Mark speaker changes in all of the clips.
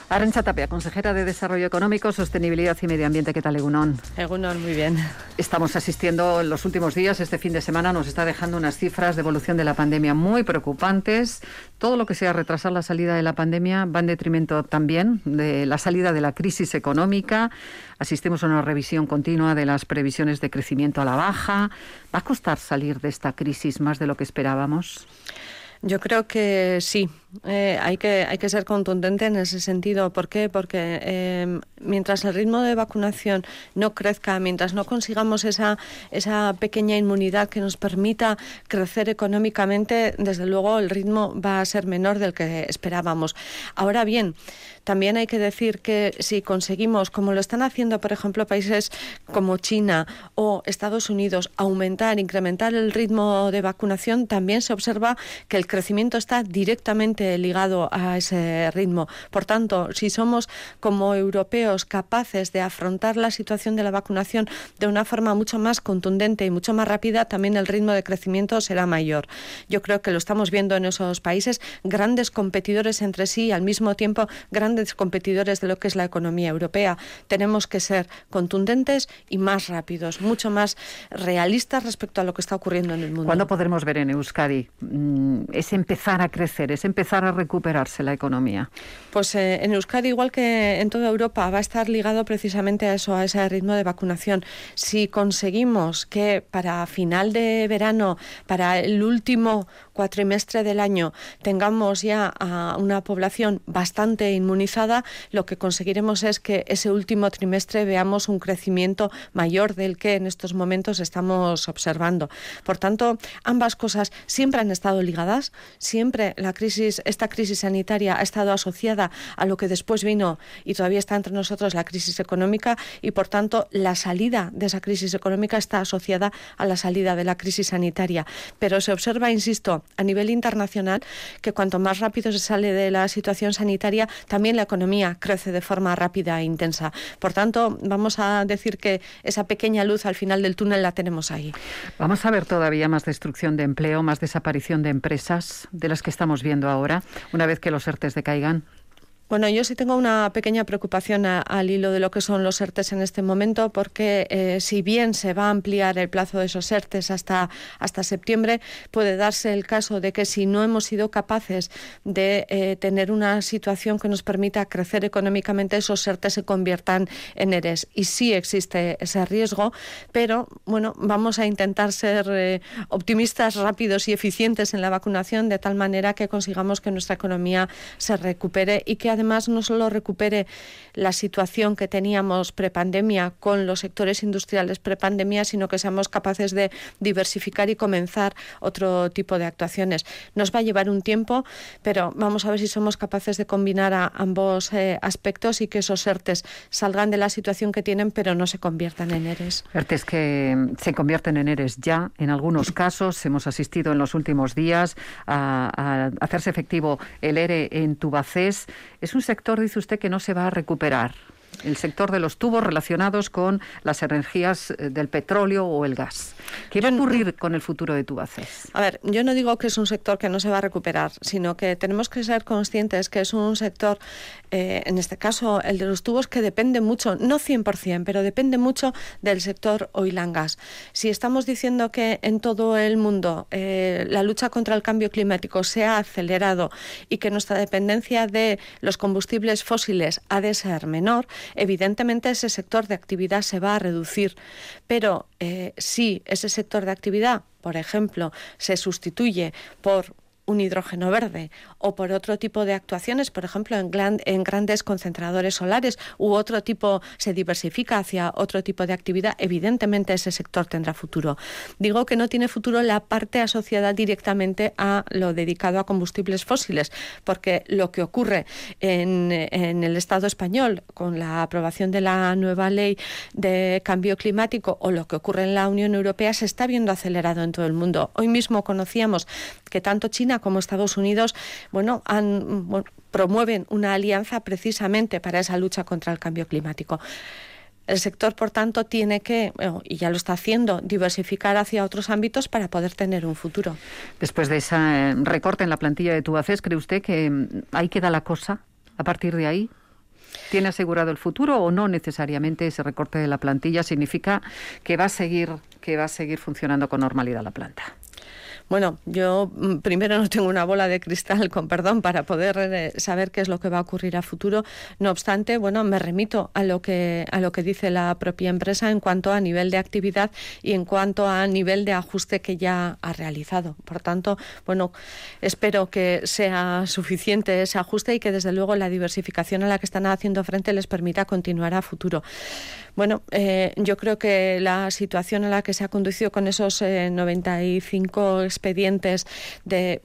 Speaker 1: Arantxa Tapia, consejera de Desarrollo Económico, Sostenibilidad y Medio Ambiente. ¿Qué tal, Egunon?
Speaker 2: Egunon, muy bien.
Speaker 1: Estamos asistiendo en los últimos días, este fin de semana nos está dejando unas cifras de evolución de la pandemia muy preocupantes. Todo lo que sea retrasar la salida de la pandemia va en detrimento también de la salida de la crisis económica. Asistimos a una revisión continua de las previsiones de crecimiento a la baja. ¿Va a costar salir de esta crisis más de lo que esperábamos?
Speaker 2: Yo creo que sí. Hay que ser contundente en ese sentido. ¿Por qué? Porque mientras el ritmo de vacunación no crezca, mientras no consigamos esa pequeña inmunidad que nos permita crecer económicamente, desde luego el ritmo va a ser menor del que esperábamos. Ahora bien, también hay que decir que si conseguimos, como lo están haciendo, por ejemplo, países como China o Estados Unidos, incrementar el ritmo de vacunación, también se observa que el crecimiento está directamente ligado a ese ritmo. Por tanto, si somos como europeos capaces de afrontar la situación de la vacunación de una forma mucho más contundente y mucho más rápida, también el ritmo de crecimiento será mayor. Yo creo que lo estamos viendo en esos países, grandes competidores entre sí y al mismo tiempo grandes competidores de lo que es la economía europea. Tenemos que ser contundentes y más rápidos, mucho más realistas respecto a lo que está ocurriendo en el mundo.
Speaker 1: ¿Cuándo podremos ver en Euskadi es empezar a crecer, es empezar a recuperarse la economía?
Speaker 2: Pues en Euskadi, igual que en toda Europa, va a estar ligado precisamente a eso, a ese ritmo de vacunación. Si conseguimos que para final de verano, para el último cuatrimestre del año, tengamos ya a una población bastante inmunizada, lo que conseguiremos es que ese último trimestre veamos un crecimiento mayor del que en estos momentos estamos observando. Por tanto, ambas cosas siempre han estado ligadas, siempre esta crisis sanitaria ha estado asociada a lo que después vino y todavía está entre nosotros la crisis económica y, por tanto, la salida de esa crisis económica está asociada a la salida de la crisis sanitaria. Pero se observa, insisto, a nivel internacional, que cuanto más rápido se sale de la situación sanitaria, también la economía crece de forma rápida e intensa. Por tanto, vamos a decir que esa pequeña luz al final del túnel la tenemos ahí.
Speaker 1: Vamos a ver todavía más destrucción de empleo, más desaparición de empresas de las que estamos viendo ahora, una vez que los ERTEs decaigan.
Speaker 2: Bueno, yo sí tengo una pequeña preocupación al hilo de lo que son los ERTEs en este momento, porque si bien se va a ampliar el plazo de esos ERTEs hasta septiembre, puede darse el caso de que si no hemos sido capaces de tener una situación que nos permita crecer económicamente, esos ERTEs se conviertan en ERES. Y sí existe ese riesgo, pero bueno, vamos a intentar ser optimistas, rápidos y eficientes en la vacunación, de tal manera que consigamos que nuestra economía se recupere y que además no solo recupere la situación que teníamos prepandemia con los sectores industriales prepandemia, sino que seamos capaces de diversificar y comenzar otro tipo de actuaciones. Nos va a llevar un tiempo, pero vamos a ver si somos capaces de combinar a ambos aspectos y que esos ERTEs salgan de la situación que tienen, pero no se conviertan en ERES.
Speaker 1: ERTEs que se convierten en ERES ya. En algunos casos hemos asistido en los últimos días a hacerse efectivo el ERE en Tubacex. Es un sector, dice usted, que no se va a recuperar. El sector de los tubos relacionados con las energías del petróleo o el gas. ¿Qué va a ocurrir con el futuro de Tubacex?
Speaker 2: A ver, yo no digo que es un sector que no se va a recuperar, sino que tenemos que ser conscientes que es un sector, en este caso el de los tubos, que depende mucho, no 100%, pero depende mucho del sector oil and gas. Si estamos diciendo que en todo el mundo la lucha contra el cambio climático se ha acelerado y que nuestra dependencia de los combustibles fósiles ha de ser menor, evidentemente ese sector de actividad se va a reducir, pero si ese sector de actividad, por ejemplo, se sustituye por un hidrógeno verde o por otro tipo de actuaciones, por ejemplo, en grandes concentradores solares u otro tipo, se diversifica hacia otro tipo de actividad, evidentemente ese sector tendrá futuro. Digo que no tiene futuro la parte asociada directamente a lo dedicado a combustibles fósiles, porque lo que ocurre en el Estado español con la aprobación de la nueva ley de cambio climático o lo que ocurre en la Unión Europea se está viendo acelerado en todo el mundo. Hoy mismo conocíamos que tanto China como Estados Unidos, promueven una alianza precisamente para esa lucha contra el cambio climático. El sector, por tanto, tiene que, y ya lo está haciendo, diversificar hacia otros ámbitos para poder tener un futuro.
Speaker 1: Después de ese recorte en la plantilla de Tubacex, ¿cree usted que ahí queda la cosa a partir de ahí? ¿Tiene asegurado el futuro o no necesariamente ese recorte de la plantilla significa que va a seguir funcionando con normalidad la planta?
Speaker 2: Bueno, yo primero no tengo una bola de cristal, con perdón, para poder saber qué es lo que va a ocurrir a futuro. No obstante, bueno, me remito a lo que dice la propia empresa en cuanto a nivel de actividad y en cuanto a nivel de ajuste que ya ha realizado. Por tanto, bueno, espero que sea suficiente ese ajuste y que desde luego la diversificación a la que están haciendo frente les permita continuar a futuro. Bueno, yo creo que la situación a la que se ha conducido con esos 95 expedientes del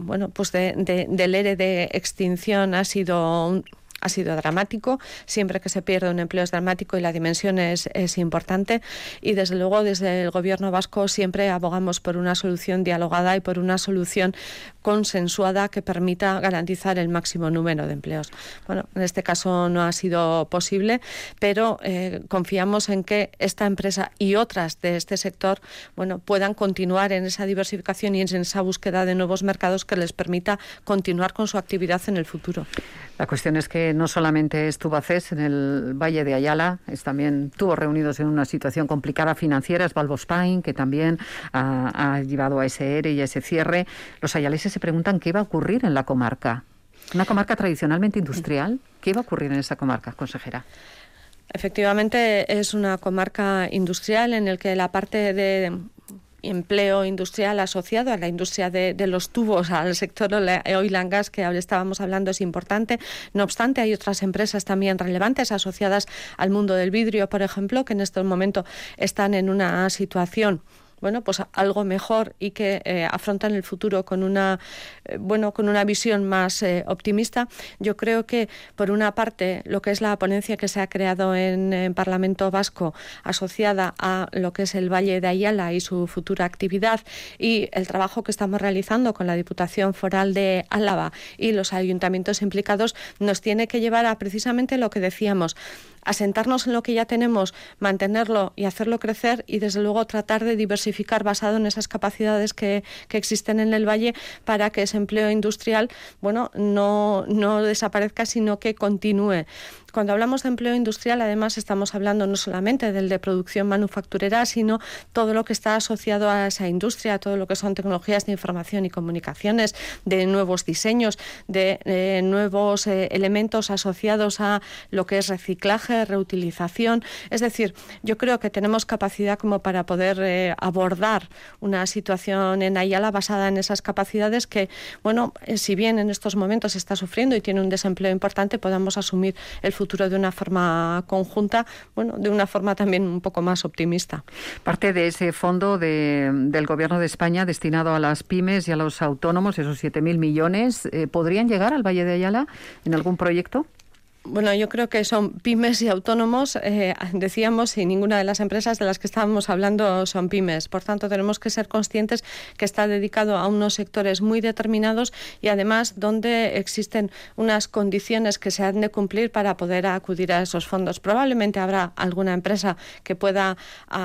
Speaker 2: ERE de extinción ha sido dramático. Siempre que se pierde un empleo es dramático y la dimensión es importante, y desde luego desde el Gobierno vasco siempre abogamos por una solución dialogada y por una solución consensuada que permita garantizar el máximo número de empleos. Bueno, en este caso no ha sido posible, pero confiamos en que esta empresa y otras de este sector, bueno, puedan continuar en esa diversificación y en esa búsqueda de nuevos mercados que les permita continuar con su actividad en el futuro.
Speaker 1: La cuestión es que no solamente es Tubacex en el Valle de Ayala, también estuvo reunidos en una situación complicada financiera, es Valvo Spain, que también ha llevado a ese ERE y a ese cierre. Los ayaleses se preguntan qué va a ocurrir en la comarca. Una comarca tradicionalmente industrial, ¿qué va a ocurrir en esa comarca, consejera?
Speaker 2: Efectivamente, es una comarca industrial en la que la parte de empleo industrial asociado a la industria de los tubos, al sector oil and gas que estábamos hablando, es importante. No obstante, hay otras empresas también relevantes asociadas al mundo del vidrio, por ejemplo, que en este momento están en una situación pues algo mejor y que afrontan el futuro con una visión más optimista. Yo creo que, por una parte, lo que es la ponencia que se ha creado en Parlamento Vasco asociada a lo que es el Valle de Ayala y su futura actividad, y el trabajo que estamos realizando con la Diputación Foral de Álava y los ayuntamientos implicados, nos tiene que llevar a precisamente lo que decíamos: asentarnos en lo que ya tenemos, mantenerlo y hacerlo crecer, y desde luego tratar de diversificar basado en esas capacidades que existen en el valle, para que ese empleo industrial no desaparezca, sino que continúe. Cuando hablamos de empleo industrial, además, estamos hablando no solamente del de producción manufacturera, sino todo lo que está asociado a esa industria, todo lo que son tecnologías de información y comunicaciones, de nuevos diseños, de nuevos elementos asociados a lo que es reciclaje, reutilización. Es decir, yo creo que tenemos capacidad como para poder abordar una situación en Ayala basada en esas capacidades que, si bien en estos momentos está sufriendo y tiene un desempleo importante, podamos asumir el futuro de una forma conjunta, de una forma también un poco más optimista.
Speaker 1: Parte de ese fondo del Gobierno de España destinado a las pymes y a los autónomos, esos 7.000 millones, ¿podrían llegar al Valle de Ayala en algún proyecto?
Speaker 2: Bueno, yo creo que son pymes y autónomos, decíamos, y ninguna de las empresas de las que estábamos hablando son pymes. Por tanto, tenemos que ser conscientes que está dedicado a unos sectores muy determinados y además donde existen unas condiciones que se han de cumplir para poder acudir a esos fondos. Probablemente habrá alguna empresa que pueda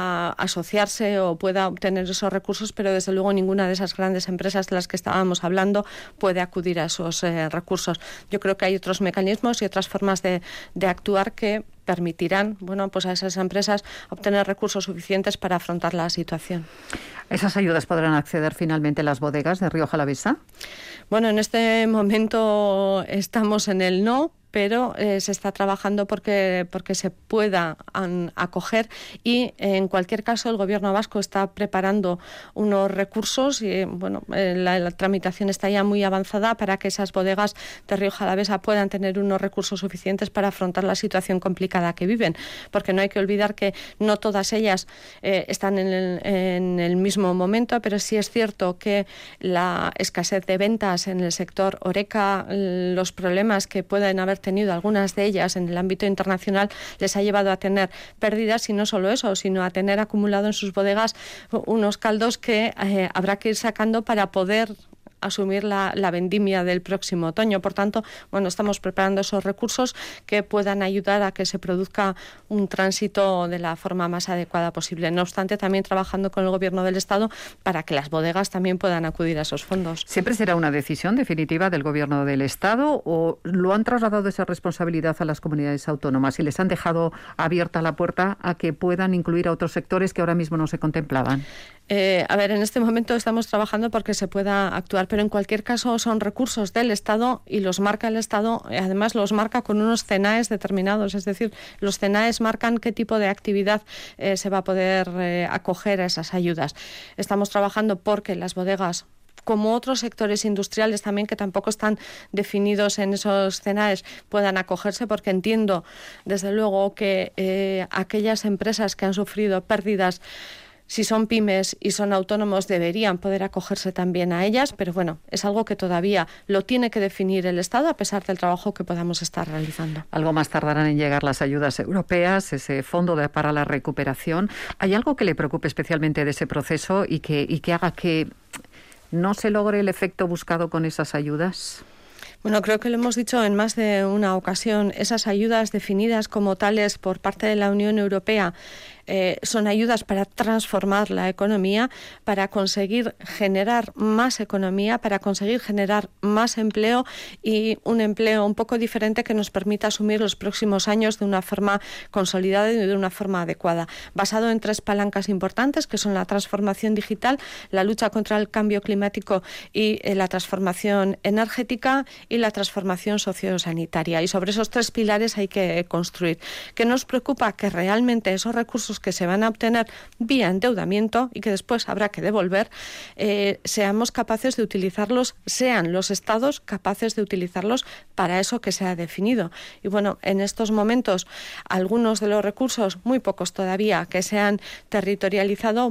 Speaker 2: asociarse o pueda obtener esos recursos, pero desde luego ninguna de esas grandes empresas de las que estábamos hablando puede acudir a esos recursos. Yo creo que hay otros mecanismos y otras formas de actuar que permitirán a esas empresas obtener recursos suficientes para afrontar la situación.
Speaker 1: ¿Esas ayudas podrán acceder finalmente las bodegas de Rioja Alavesa?
Speaker 2: Bueno, en este momento estamos en el no, pero se está trabajando porque se pueda acoger, y en cualquier caso el Gobierno vasco está preparando unos recursos y la tramitación está ya muy avanzada para que esas bodegas de Rioja Alavesa puedan tener unos recursos suficientes para afrontar la situación complicada que viven, porque no hay que olvidar que no todas ellas están en el mismo momento, pero sí es cierto que la escasez de ventas en el sector horeca, los problemas que pueden haber tenido algunas de ellas en el ámbito internacional, les ha llevado a tener pérdidas, y no solo eso, sino a tener acumulado en sus bodegas unos caldos que habrá que ir sacando para poder asumir la vendimia del próximo otoño. Por tanto, bueno, estamos preparando esos recursos que puedan ayudar a que se produzca un tránsito de la forma más adecuada posible. No obstante, también trabajando con el Gobierno del Estado para que las bodegas también puedan acudir a esos fondos.
Speaker 1: ¿Siempre será una decisión definitiva del Gobierno del Estado o lo han trasladado esa responsabilidad a las comunidades autónomas y les han dejado abierta la puerta a que puedan incluir a otros sectores que ahora mismo no se contemplaban?
Speaker 2: En este momento estamos trabajando porque se pueda actuar, pero en cualquier caso son recursos del Estado y los marca el Estado, además los marca con unos CENAES determinados, es decir, los CENAES marcan qué tipo de actividad se va a poder acoger a esas ayudas. Estamos trabajando porque las bodegas, como otros sectores industriales también que tampoco están definidos en esos CENAES, puedan acogerse, porque entiendo desde luego que aquellas empresas que han sufrido pérdidas, si son pymes y son autónomos, deberían poder acogerse también a ellas, pero bueno, es algo que todavía lo tiene que definir el Estado a pesar del trabajo que podamos estar realizando.
Speaker 1: Algo más tardarán en llegar las ayudas europeas, ese fondo para la recuperación. ¿Hay algo que le preocupe especialmente de ese proceso y que haga que no se logre el efecto buscado con esas ayudas?
Speaker 2: Bueno, creo que lo hemos dicho en más de una ocasión. Esas ayudas definidas como tales por parte de la Unión Europea son ayudas para transformar la economía, para conseguir generar más economía, para conseguir generar más empleo y un empleo un poco diferente que nos permita asumir los próximos años de una forma consolidada y de una forma adecuada. Basado en 3 palancas importantes, que son la transformación digital, la lucha contra el cambio climático y la transformación energética y la transformación sociosanitaria. Y sobre esos 3 pilares hay que construir. ¿Qué nos preocupa? Que realmente esos recursos que se van a obtener vía endeudamiento y que después habrá que devolver, seamos capaces de utilizarlos, sean los estados capaces de utilizarlos para eso que se ha definido. Y bueno, en estos momentos, algunos de los recursos, muy pocos todavía, que se han territorializado,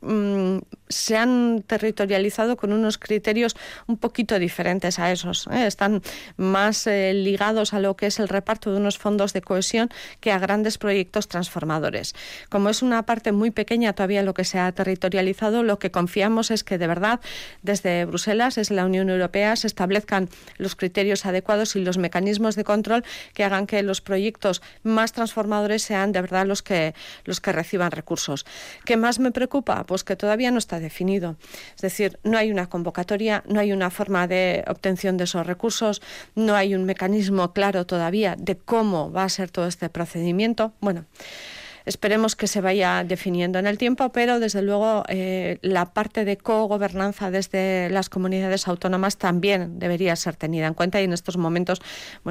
Speaker 2: se han territorializado con unos criterios un poquito diferentes a esos. Están más ligados a lo que es el reparto de unos fondos de cohesión que a grandes proyectos transformadores. Como es una parte muy pequeña todavía lo que se ha territorializado, lo que confiamos es que de verdad desde Bruselas, desde la Unión Europea, se establezcan los criterios adecuados y los mecanismos de control que hagan que los proyectos más transformadores sean de verdad los que reciban recursos. ¿Qué más me preocupa? Pues que todavía no está definido. Es decir, no hay una convocatoria, no hay una forma de obtención de esos recursos, no hay un mecanismo claro todavía de cómo va a ser todo este procedimiento. Bueno, esperemos que se vaya definiendo en el tiempo, pero desde luego la parte de cogobernanza desde las comunidades autónomas también debería ser tenida en cuenta y en estos momentos,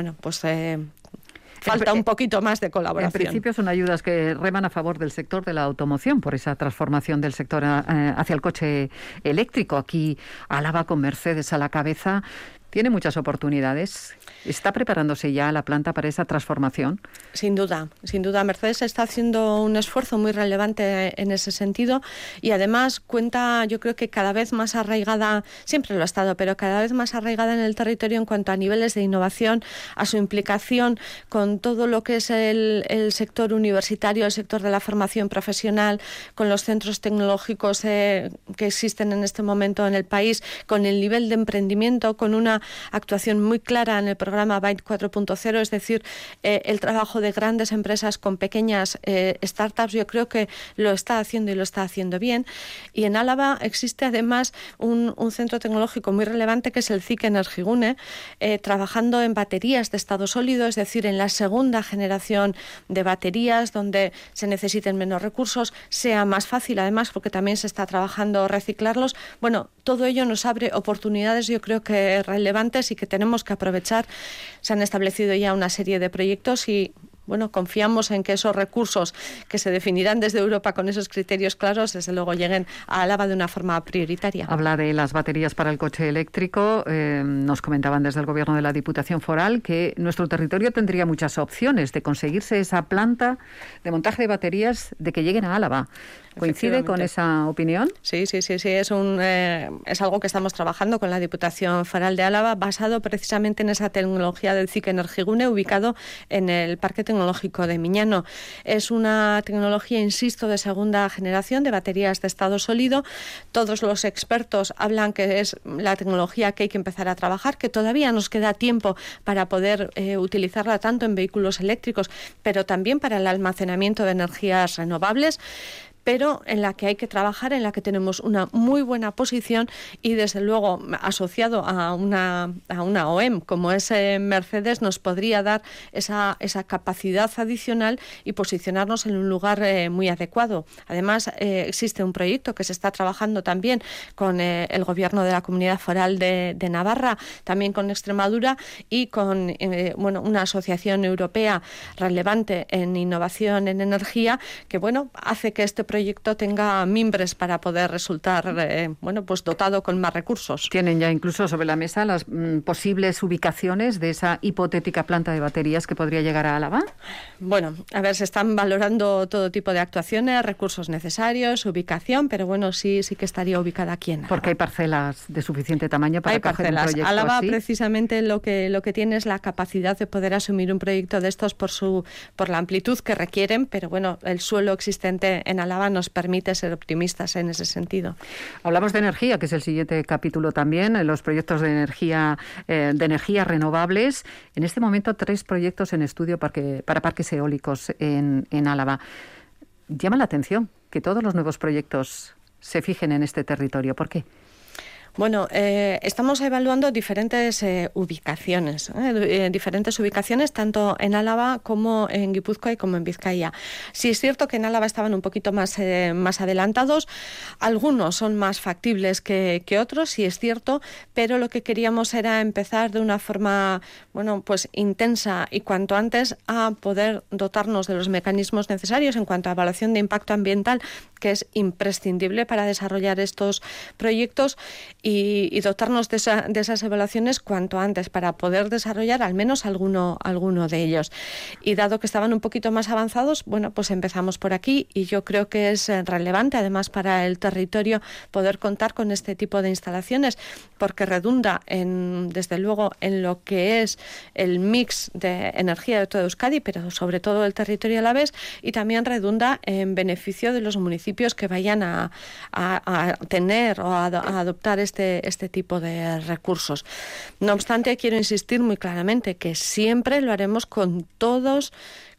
Speaker 2: falta un poquito más de colaboración.
Speaker 1: En principio son ayudas que reman a favor del sector de la automoción por esa transformación del sector hacia el coche eléctrico. Aquí Álava con Mercedes a la cabeza tiene muchas oportunidades. ¿Está preparándose ya la planta para esa transformación?
Speaker 2: Sin duda. Mercedes está haciendo un esfuerzo muy relevante en ese sentido y además cuenta, yo creo que cada vez más arraigada, siempre lo ha estado, pero cada vez más arraigada en el territorio en cuanto a niveles de innovación, a su implicación con todo lo que es el sector universitario, el sector de la formación profesional, con los centros tecnológicos que existen en este momento en el país, con el nivel de emprendimiento, con una actuación muy clara en el programa Byte 4.0, es decir, el trabajo de grandes empresas con pequeñas startups. Yo creo que lo está haciendo y lo está haciendo bien. Y en Álava existe además un centro tecnológico muy relevante que es el CIC Energigune, trabajando en baterías de estado sólido, es decir, en la segunda generación de baterías donde se necesiten menos recursos, sea más fácil además porque también se está trabajando reciclarlos. Bueno, todo ello nos abre oportunidades, yo creo que relevantes y que tenemos que aprovechar. Se han establecido ya una serie de proyectos y confiamos en que esos recursos que se definirán desde Europa con esos criterios claros, desde luego lleguen a Álava de una forma prioritaria.
Speaker 1: Habla de las baterías para el coche eléctrico. Nos comentaban desde el Gobierno de la Diputación Foral que nuestro territorio tendría muchas opciones de conseguirse esa planta de montaje de baterías, de que lleguen a Álava. ¿Coincide con esa opinión?
Speaker 2: Sí. Es algo que estamos trabajando con la Diputación Foral de Álava, basado precisamente en esa tecnología del CIC Energigune, ubicado en el Parque Tecnológico Tecnológico de Miñano. Es una tecnología, insisto, de segunda generación de baterías de estado sólido. Todos los expertos hablan que es la tecnología que hay que empezar a trabajar, que todavía nos queda tiempo para poder utilizarla tanto en vehículos eléctricos, pero también para el almacenamiento de energías renovables, pero en la que hay que trabajar, en la que tenemos una muy buena posición y desde luego asociado a una OEM como es Mercedes nos podría dar esa capacidad adicional y posicionarnos en un lugar muy adecuado. Además existe un proyecto que se está trabajando también con el gobierno de la Comunidad Foral de Navarra, también con Extremadura y con una asociación europea relevante en innovación en energía que hace que este proyecto tenga mimbres para poder resultar dotado con más recursos.
Speaker 1: Tienen ya incluso sobre la mesa las posibles ubicaciones de esa hipotética planta de baterías que podría llegar a Álava.
Speaker 2: Bueno, a ver, se están valorando todo tipo de actuaciones, recursos necesarios, ubicación, pero sí que estaría ubicada aquí en Álava.
Speaker 1: Porque hay parcelas de suficiente tamaño para coger un proyecto
Speaker 2: Álava
Speaker 1: así.
Speaker 2: Precisamente lo que tiene es la capacidad de poder asumir un proyecto de estos por la amplitud que requieren, pero el suelo existente en Álava nos permite ser optimistas en ese sentido.
Speaker 1: Hablamos de energía, que es el siguiente capítulo también, los proyectos de energías renovables. En este momento 3 proyectos en estudio para parques eólicos en Álava. Llama la atención que todos los nuevos proyectos se fijen en este territorio. ¿Por qué?
Speaker 2: Bueno, estamos evaluando diferentes ubicaciones, tanto en Álava como en Guipúzcoa y como en Vizcaya. Sí es cierto que en Álava estaban un poquito más adelantados, algunos son más factibles que otros, sí es cierto, pero lo que queríamos era empezar de una forma intensa y cuanto antes a poder dotarnos de los mecanismos necesarios en cuanto a evaluación de impacto ambiental, que es imprescindible para desarrollar estos proyectos y dotarnos de esas evaluaciones cuanto antes para poder desarrollar al menos alguno de ellos. Y dado que estaban un poquito más avanzados, pues empezamos por aquí y yo creo que es relevante además para el territorio poder contar con este tipo de instalaciones porque redunda desde luego en lo que es el mix de energía de toda Euskadi, pero sobre todo el territorio alavés, y también redunda en beneficio de los municipios que vayan a tener o a adoptar este tipo de recursos. No obstante, quiero insistir muy claramente que siempre lo haremos con todas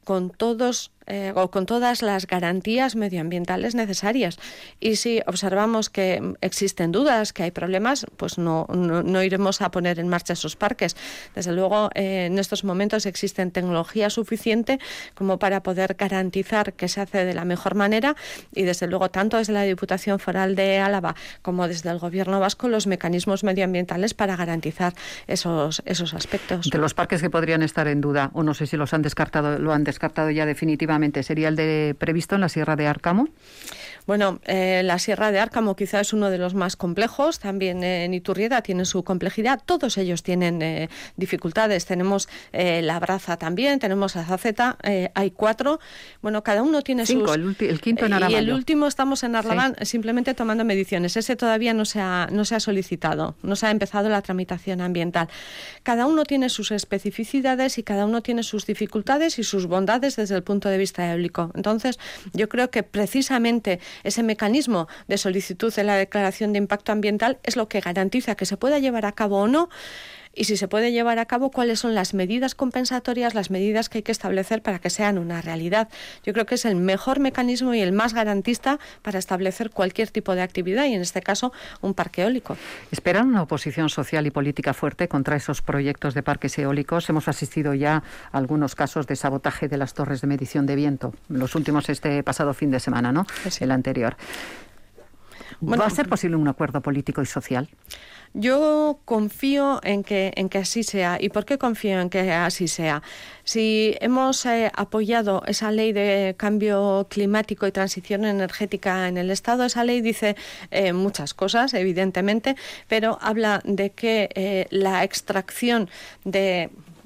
Speaker 2: las garantías medioambientales necesarias. Y si observamos que existen dudas, que hay problemas, pues no iremos a poner en marcha esos parques. Desde luego, en estos momentos existen tecnología suficiente como para poder garantizar que se hace de la mejor manera y desde luego tanto desde la Diputación Foral de Álava como desde el Gobierno vasco los mecanismos medioambientales para garantizar esos aspectos.
Speaker 1: De los parques que podrían estar en duda, o no sé si lo han descartado ya definitivamente, ¿sería el previsto en la Sierra de Árcamo?
Speaker 2: Bueno, la Sierra de Árcamo quizá es uno de los más complejos, también en Iturrieta tiene su complejidad, todos ellos tienen dificultades, tenemos la Braza también, tenemos la Zaceta, hay 4, cada uno tiene
Speaker 1: 5, el quinto en Aramayo.
Speaker 2: Y el último estamos en Arlabán simplemente tomando mediciones, ese todavía no se ha solicitado, no se ha empezado la tramitación ambiental. Cada uno tiene sus especificidades y cada uno tiene sus dificultades y sus bondades desde el punto de vista eólico. Entonces, yo creo que precisamente ese mecanismo de solicitud de la declaración de impacto ambiental es lo que garantiza que se pueda llevar a cabo o no, y si se puede llevar a cabo, cuáles son las medidas compensatorias, las medidas que hay que establecer para que sean una realidad. Yo creo que es el mejor mecanismo y el más garantista para establecer cualquier tipo de actividad y en este caso un parque eólico.
Speaker 1: ¿Esperan una oposición social y política fuerte contra esos proyectos de parques eólicos? Hemos asistido ya a algunos casos de sabotaje de las torres de medición de viento, los últimos este pasado fin de semana, ¿no? Sí. El anterior. ¿Va a ser posible un acuerdo político y social?
Speaker 2: Yo confío en que así sea. ¿Y por qué confío en que así sea? Si hemos apoyado esa ley de cambio climático y transición energética en el Estado, esa ley dice muchas cosas, evidentemente, pero habla de que la extracción de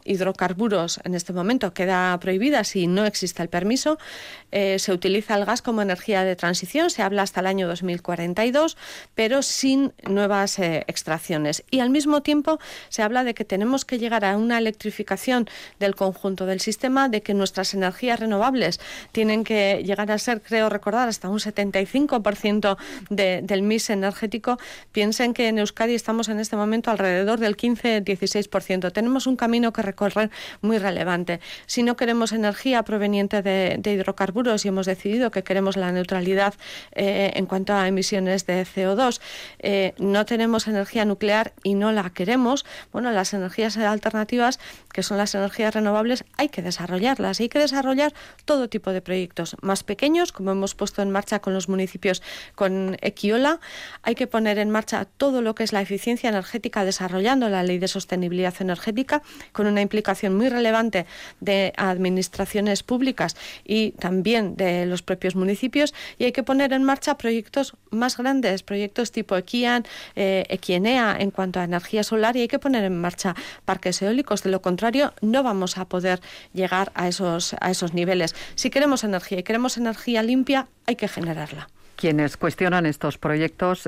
Speaker 2: hidrocarburos en este momento queda prohibida si no existe el permiso. Se utiliza el gas como energía de transición, se habla hasta el año 2042, pero sin nuevas extracciones. Y al mismo tiempo se habla de que tenemos que llegar a una electrificación del conjunto del sistema, de que nuestras energías renovables tienen que llegar a ser, creo recordar, hasta un 75% del mix energético. Piensen que en Euskadi estamos en este momento alrededor del 15-16%. Tenemos un camino que recorrer muy relevante. Si no queremos energía proveniente de hidrocarburos y hemos decidido que queremos la neutralidad en cuanto a emisiones de CO2, no tenemos energía nuclear y no la queremos, bueno, las energías alternativas, que son las energías renovables, hay que desarrollarlas. Hay que desarrollar todo tipo de proyectos más pequeños, como hemos puesto en marcha con los municipios con Ekiola. Hay que poner en marcha todo lo que es la eficiencia energética, desarrollando la ley de sostenibilidad energética, con una implicación muy relevante de administraciones públicas y también de los propios municipios. Y hay que poner en marcha proyectos más grandes, proyectos tipo Ekian, Ekienea en cuanto a energía solar, y hay que poner en marcha parques eólicos. De lo contrario, no vamos a poder llegar a esos niveles. Si queremos energía y queremos energía limpia, hay que generarla.
Speaker 1: Quienes cuestionan estos proyectos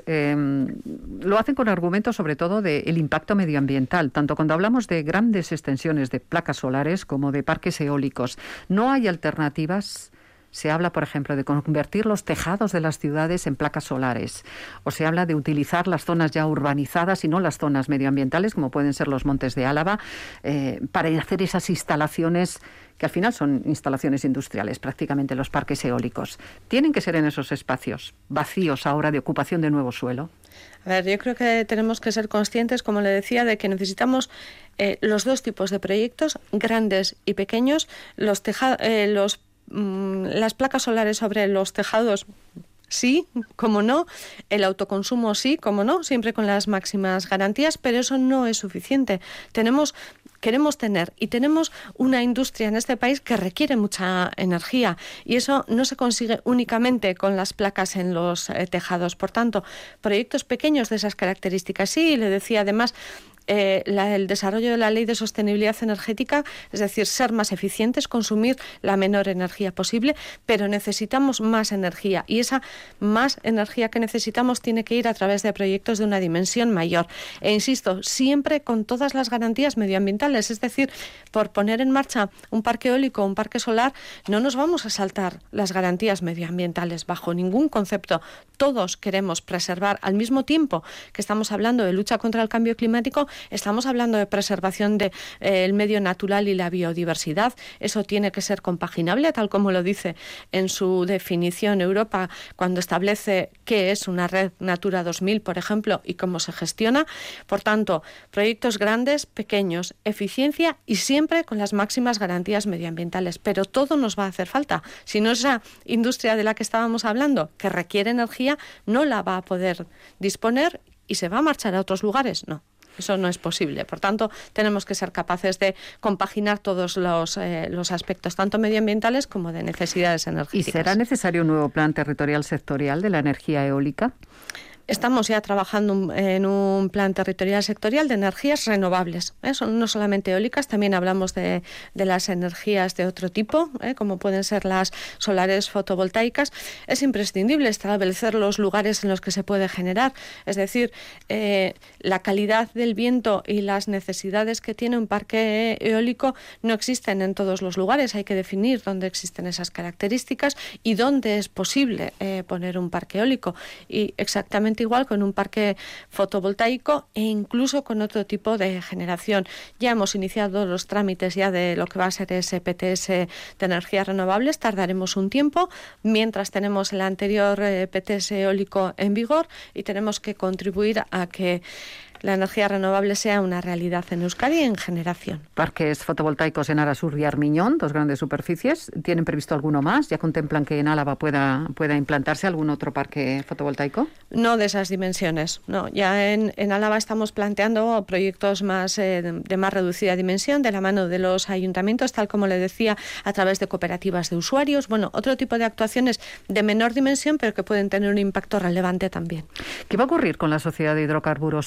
Speaker 1: lo hacen con argumentos sobre todo del impacto medioambiental, tanto cuando hablamos de grandes extensiones de placas solares como de parques eólicos. No hay alternativas. Se habla, por ejemplo, de convertir los tejados de las ciudades en placas solares, o se habla de utilizar las zonas ya urbanizadas y no las zonas medioambientales, como pueden ser los montes de Álava, para hacer esas instalaciones que al final son instalaciones industriales, prácticamente los parques eólicos. Tienen que ser en esos espacios vacíos ahora de ocupación de nuevo suelo.
Speaker 2: A ver, yo creo que tenemos que ser conscientes, como le decía, de que necesitamos los dos tipos de proyectos, grandes y pequeños. Las placas solares sobre los tejados, sí, cómo no. El autoconsumo, sí, cómo no, siempre con las máximas garantías, pero eso no es suficiente. Queremos tener y tenemos una industria en este país que requiere mucha energía, y eso no se consigue únicamente con las placas en los tejados. Por tanto, proyectos pequeños de esas características, sí. Y le decía además, el desarrollo de la ley de sostenibilidad energética, es decir, ser más eficientes, consumir la menor energía posible, pero necesitamos más energía, y esa más energía que necesitamos tiene que ir a través de proyectos de una dimensión mayor. E insisto, siempre con todas las garantías medioambientales, es decir, por poner en marcha un parque eólico o un parque solar, no nos vamos a saltar las garantías medioambientales bajo ningún concepto. Todos queremos preservar, al mismo tiempo que estamos hablando de lucha contra el cambio climático, estamos hablando de preservación del medio natural y la biodiversidad. Eso tiene que ser compaginable, tal como lo dice en su definición Europa, cuando establece qué es una red Natura 2000, por ejemplo, y cómo se gestiona. Por tanto, proyectos grandes, pequeños, eficiencia y siempre con las máximas garantías medioambientales. Pero todo nos va a hacer falta. Si no, esa industria de la que estábamos hablando, que requiere energía, no la va a poder disponer y se va a marchar a otros lugares. No. Eso no es posible. Por tanto, tenemos que ser capaces de compaginar todos los aspectos, tanto medioambientales como de necesidades energéticas.
Speaker 1: ¿Y será necesario un nuevo plan territorial sectorial de la energía eólica?
Speaker 2: Estamos ya trabajando en un plan territorial sectorial de energías renovables. Son no solamente eólicas, también hablamos de las energías de otro tipo, como pueden ser las solares fotovoltaicas. Es imprescindible establecer los lugares en los que se puede generar. Es decir, la calidad del viento y las necesidades que tiene un parque eólico no existen en todos los lugares. Hay que definir dónde existen esas características y dónde es posible poner un parque eólico. Y exactamente igual con un parque fotovoltaico e incluso con otro tipo de generación. Ya hemos iniciado los trámites ya de lo que va a ser ese PTS de energías renovables. Tardaremos un tiempo mientras tenemos el anterior PTS eólico en vigor, y tenemos que contribuir a que la energía renovable sea una realidad en Euskadi en generación.
Speaker 1: Parques fotovoltaicos en Arasur y Armiñón, dos grandes superficies. ¿Tienen previsto alguno más? ¿Ya contemplan que en Álava pueda implantarse algún otro parque fotovoltaico?
Speaker 2: No de esas dimensiones, no. Ya en Álava estamos planteando proyectos más de más reducida dimensión, de la mano de los ayuntamientos, tal como le decía, a través de cooperativas de usuarios. Bueno, otro tipo de actuaciones de menor dimensión, pero que pueden tener un impacto relevante también.
Speaker 1: ¿Qué va a ocurrir con la Sociedad de Hidrocarburos SESA?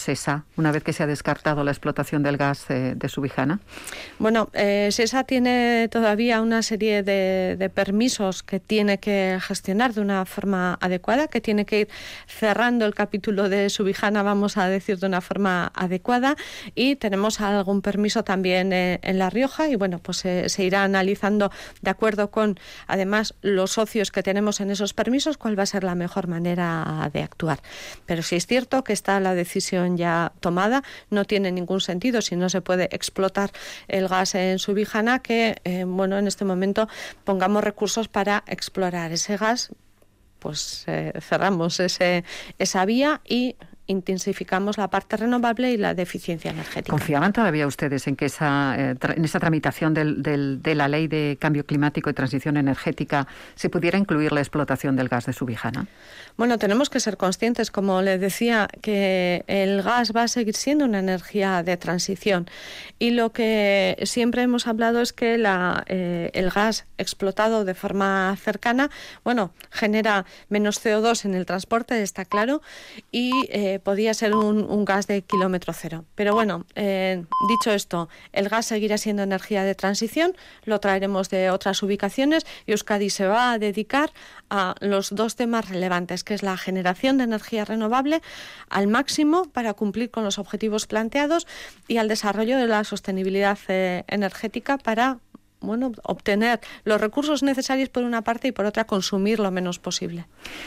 Speaker 1: una vez que se ha descartado la explotación del gas de Subijana?
Speaker 2: Bueno, SESA tiene todavía una serie de permisos que tiene que gestionar de una forma adecuada, que tiene que ir cerrando el capítulo de Subijana, vamos a decir, de una forma adecuada, y tenemos algún permiso también en La Rioja, y bueno, pues se irá analizando de acuerdo con, además, los socios que tenemos en esos permisos, cuál va a ser la mejor manera de actuar. Pero sí es cierto que está la decisión ya tomada, no tiene ningún sentido si no se puede explotar el gas en Subijana que, en este momento pongamos recursos para explorar ese gas, pues cerramos esa vía y intensificamos la parte renovable y la de eficiencia energética.
Speaker 1: ¿Confiaban todavía ustedes en que en esa tramitación de la Ley de Cambio Climático y Transición Energética se pudiera incluir la explotación del gas de Subijana?
Speaker 2: Bueno, tenemos que ser conscientes, como les decía, que el gas va a seguir siendo una energía de transición, y lo que siempre hemos hablado es que el gas explotado de forma cercana, genera menos CO2 en el transporte, está claro, y podía ser un gas de kilómetro cero. Pero dicho esto, el gas seguirá siendo energía de transición, lo traeremos de otras ubicaciones, y Euskadi se va a dedicar a los dos temas relevantes, que es la generación de energía renovable al máximo para cumplir con los objetivos planteados, y al desarrollo de la sostenibilidad energética para obtener los recursos necesarios por una parte y por otra consumir lo menos posible.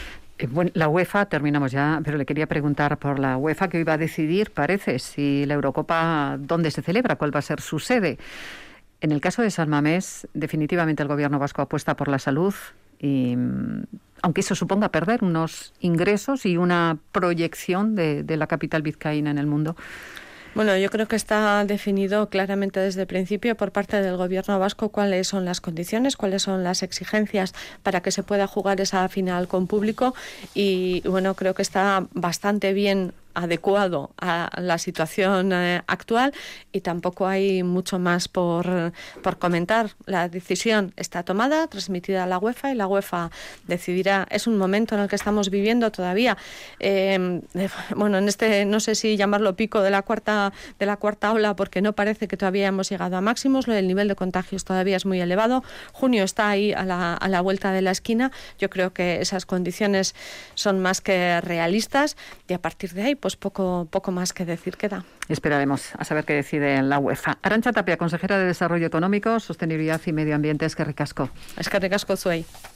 Speaker 1: La UEFA, terminamos ya, pero le quería preguntar por la UEFA, que hoy va a decidir, parece, si la Eurocopa, dónde se celebra, cuál va a ser su sede. En el caso de San Mamés, definitivamente el gobierno vasco apuesta por la salud, y aunque eso suponga perder unos ingresos y una proyección de la capital vizcaína en el mundo.
Speaker 2: Bueno, yo creo que está definido claramente desde el principio por parte del gobierno vasco cuáles son las condiciones, cuáles son las exigencias para que se pueda jugar esa final con público, y creo que está bastante bien adecuado a la situación actual, y tampoco hay mucho más por comentar. La decisión está tomada, transmitida a la UEFA, y la UEFA decidirá. Es un momento en el que estamos viviendo todavía, en no sé si llamarlo pico de la cuarta ola, porque no parece que todavía hemos llegado a máximos, el nivel de contagios todavía es muy elevado, junio está ahí a la vuelta de la esquina. Yo creo que esas condiciones son más que realistas, y a partir de ahí pues poco más que decir queda.
Speaker 1: Esperaremos a saber qué decide la UEFA. Arantxa Tapia, consejera de Desarrollo Económico, Sostenibilidad y Medio Ambiente. Eskerrik asko.
Speaker 2: Eskerrik asko zuei.